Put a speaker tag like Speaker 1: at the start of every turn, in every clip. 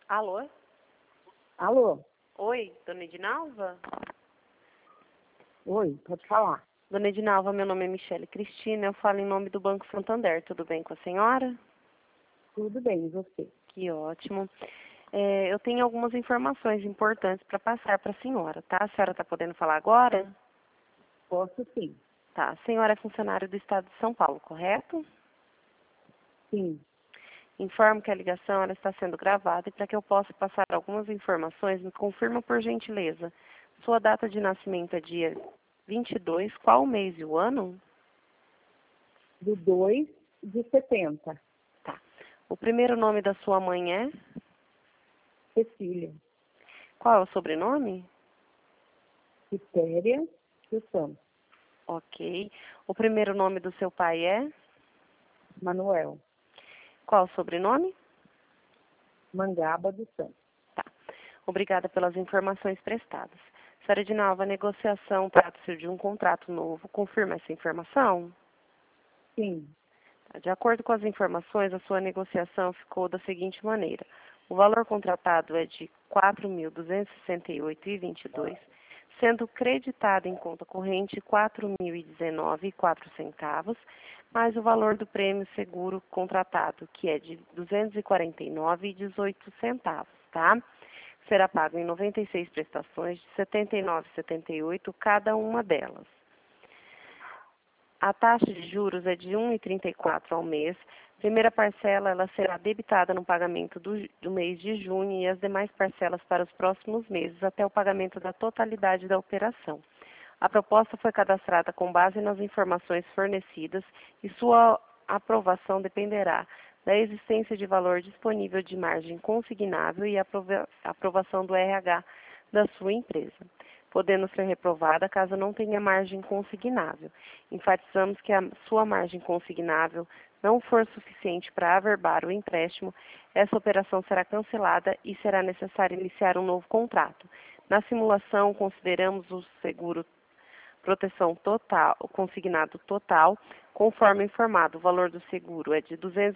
Speaker 1: Alô?
Speaker 2: Alô?
Speaker 1: Oi, dona Edinalva?
Speaker 2: Oi, pode falar.
Speaker 1: Dona Edinalva, meu nome é Michele Cristina, eu falo em nome do Banco Santander. Tudo bem com a senhora?
Speaker 2: Tudo bem, e você?
Speaker 1: Que ótimo. Eu tenho algumas informações importantes para passar para a senhora, tá? A senhora está podendo falar agora?
Speaker 2: Posso sim.
Speaker 1: Tá. A senhora é funcionária do Estado de São Paulo, correto?
Speaker 2: Sim.
Speaker 1: Informo que a ligação ela está sendo gravada e para que eu possa passar algumas informações, me confirma por gentileza. Sua data de nascimento é dia 22, qual o mês e o ano?
Speaker 2: Do 2 de 70.
Speaker 1: Tá. O primeiro nome da sua mãe é?
Speaker 2: Cecília.
Speaker 1: Qual é o sobrenome?
Speaker 2: Quitéria dos Santos.
Speaker 1: Ok. O primeiro nome do seu pai é?
Speaker 2: Manuel.
Speaker 1: Qual o sobrenome?
Speaker 2: Mangaba dos Santos.
Speaker 1: Tá. Obrigada pelas informações prestadas. Senhora Edinalva, a negociação trata-se de um contrato novo. Confirma essa informação?
Speaker 2: Sim.
Speaker 1: De acordo com as informações, a sua negociação ficou da seguinte maneira. O valor contratado é de R$ 4.268,22, sendo creditado em conta corrente R$ 4.019,04, mais o valor do prêmio seguro contratado, que é de R$ 249,18, tá? Será pago em 96 prestações de R$ 79,78 cada uma delas. A taxa de juros é de 1,34 ao mês. Primeira parcela ela será debitada no pagamento do mês de junho e as demais parcelas para os próximos meses, até o pagamento da totalidade da operação. A proposta foi cadastrada com base nas informações fornecidas e sua aprovação dependerá da existência de valor disponível de margem consignável e aprovação do RH da sua empresa, podendo ser reprovada caso não tenha margem consignável. Enfatizamos que a sua margem consignável não for suficiente para averbar o empréstimo, essa operação será cancelada e será necessário iniciar um novo contrato. Na simulação, consideramos o seguro proteção total, o consignado total, conforme informado, o valor do seguro é de R$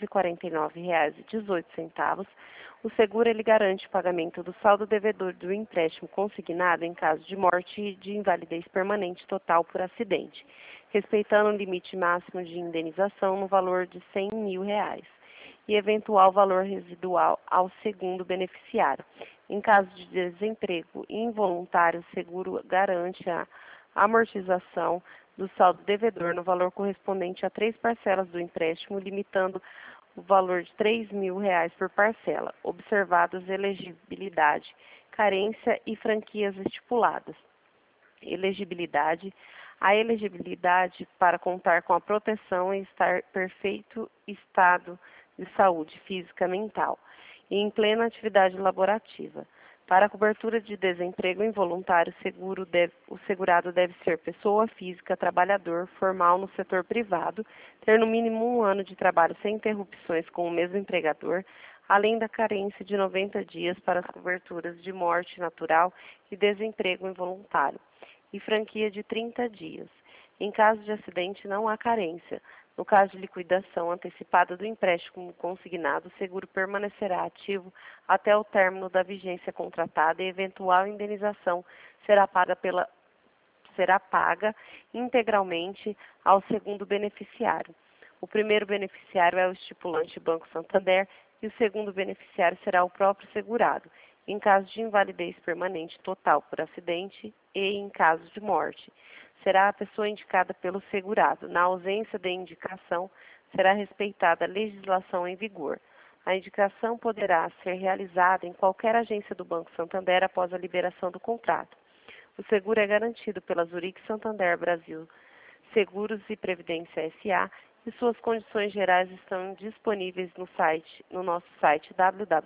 Speaker 1: 249,18. O seguro ele garante o pagamento do saldo devedor do empréstimo consignado em caso de morte e de invalidez permanente total por acidente, respeitando o limite máximo de indenização no valor de R$ 100 mil e eventual valor residual ao segundo beneficiário. Em caso de desemprego involuntário, o seguro garante a amortização do saldo devedor no valor correspondente a 3 parcelas do empréstimo, limitando o valor de R$ 3 mil por parcela, observados elegibilidade, carência e franquias estipuladas. Elegibilidade. A elegibilidade para contar com a proteção e estar perfeito estado de saúde física e mental e em plena atividade laborativa. Para a cobertura de desemprego involuntário, o segurado deve ser pessoa física, trabalhador, formal no setor privado, ter no mínimo 1 ano de trabalho sem interrupções com o mesmo empregador, além da carência de 90 dias para as coberturas de morte natural e desemprego involuntário, e franquia de 30 dias. Em caso de acidente, não há carência. No caso de liquidação antecipada do empréstimo consignado, o seguro permanecerá ativo até o término da vigência contratada e eventual indenização será paga integralmente ao segundo beneficiário. O primeiro beneficiário é o estipulante Banco Santander e o segundo beneficiário será o próprio segurado, em caso de invalidez permanente total por acidente e em caso de morte. Será a pessoa indicada pelo segurado. Na ausência de indicação, será respeitada a legislação em vigor. A indicação poderá ser realizada em qualquer agência do Banco Santander após a liberação do contrato. O seguro é garantido pela Zurich Santander Brasil Seguros e Previdência S.A. e suas condições gerais estão disponíveis no nosso site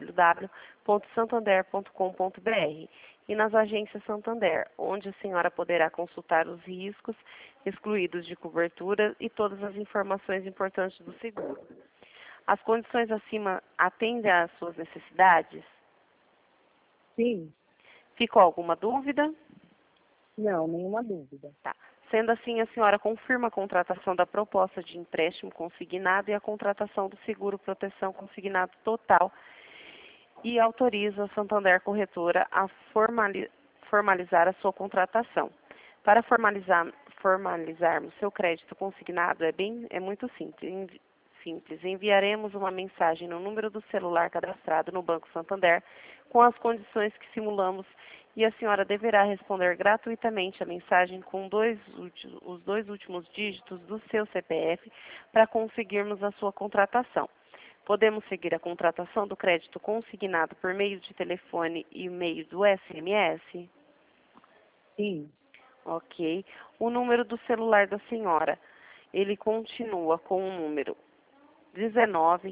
Speaker 1: www.santander.com.br e nas agências Santander, onde a senhora poderá consultar os riscos excluídos de cobertura e todas as informações importantes do seguro. As condições acima atendem às suas necessidades?
Speaker 2: Sim.
Speaker 1: Ficou alguma dúvida?
Speaker 2: Não, nenhuma dúvida.
Speaker 1: Tá. Sendo assim, a senhora confirma a contratação da proposta de empréstimo consignado e a contratação do seguro proteção consignado total e autoriza a Santander Corretora a formalizar a sua contratação. Para formalizarmos seu crédito consignado é muito simples. Enviaremos uma mensagem no número do celular cadastrado no Banco Santander com as condições que simulamos e a senhora deverá responder gratuitamente a mensagem com os dois últimos dígitos do seu CPF para conseguirmos a sua contratação. Podemos seguir a contratação do crédito consignado por meio de telefone e meio do SMS?
Speaker 2: Sim.
Speaker 1: Ok. O número do celular da senhora, ele continua com o número 19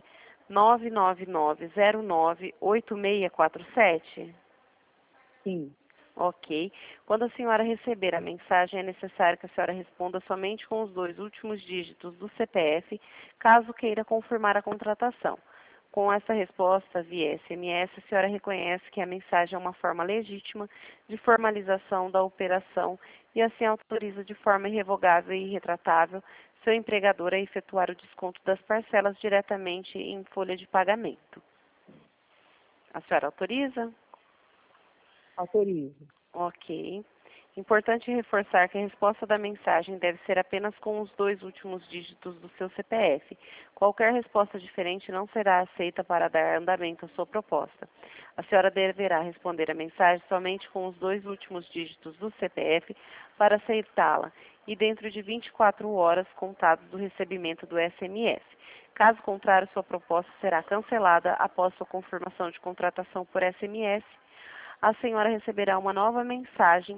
Speaker 1: 99909 8647?
Speaker 2: Sim.
Speaker 1: Ok. Quando a senhora receber a mensagem, é necessário que a senhora responda somente com os dois últimos dígitos do CPF, caso queira confirmar a contratação. Com essa resposta via SMS, a senhora reconhece que a mensagem é uma forma legítima de formalização da operação e assim autoriza de forma irrevogável e irretratável seu empregador a efetuar o desconto das parcelas diretamente em folha de pagamento. A senhora autoriza?
Speaker 2: Autorizo.
Speaker 1: Ok. Importante reforçar que a resposta da mensagem deve ser apenas com os dois últimos dígitos do seu CPF. Qualquer resposta diferente não será aceita para dar andamento à sua proposta. A senhora deverá responder a mensagem somente com os dois últimos dígitos do CPF para aceitá-la e dentro de 24 horas contados do recebimento do SMS. Caso contrário, sua proposta será cancelada após sua confirmação de contratação por SMS. A senhora receberá uma nova mensagem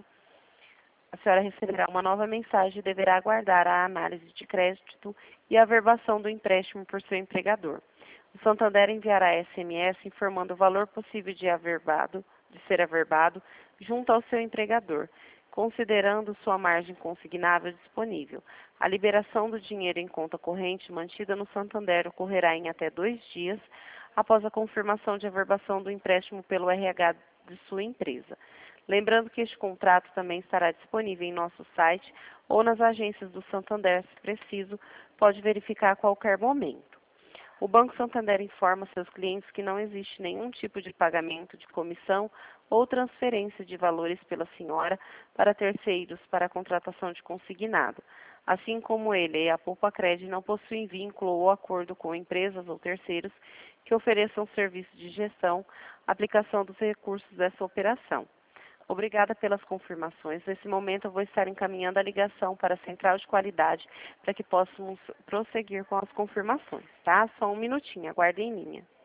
Speaker 1: e deverá aguardar a análise de crédito e a averbação do empréstimo por seu empregador. O Santander enviará SMS informando o valor possível de ser averbado junto ao seu empregador, considerando sua margem consignável disponível. A liberação do dinheiro em conta corrente mantida no Santander ocorrerá em até 2 dias após a confirmação de averbação do empréstimo pelo RH de sua empresa. Lembrando que este contrato também estará disponível em nosso site ou nas agências do Santander, se preciso, pode verificar a qualquer momento. O Banco Santander informa seus clientes que não existe nenhum tipo de pagamento de comissão ou transferência de valores pela senhora para terceiros para a contratação de consignado. Assim como ele e a Poupa-Cred não possuem vínculo ou acordo com empresas ou terceiros que ofereçam serviço de gestão, aplicação dos recursos dessa operação. Obrigada pelas confirmações. Nesse momento, eu vou estar encaminhando a ligação para a central de qualidade para que possamos prosseguir com as confirmações, tá? Só um minutinho, aguardem em linha.